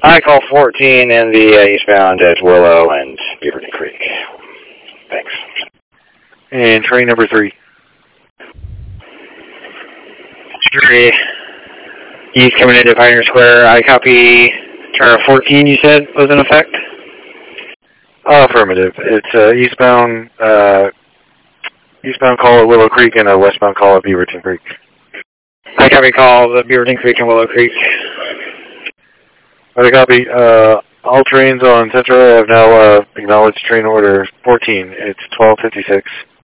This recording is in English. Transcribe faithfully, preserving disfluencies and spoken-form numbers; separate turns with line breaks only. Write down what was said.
I call fourteen in the uh, eastbound at Willow and Beaverton Creek. Thanks.
And train number three.
Three. East coming into Pioneer Square. I copy turn fourteen, you said, was in effect?
Uh, affirmative. It's uh, eastbound, uh, eastbound call at Willow Creek and a westbound call at Beaverton Creek.
I copy call the Beaverton Creek and Willow Creek.
I copy. Uh, all trains on Central have now uh, acknowledged train order fourteen. It's twelve fifty-six.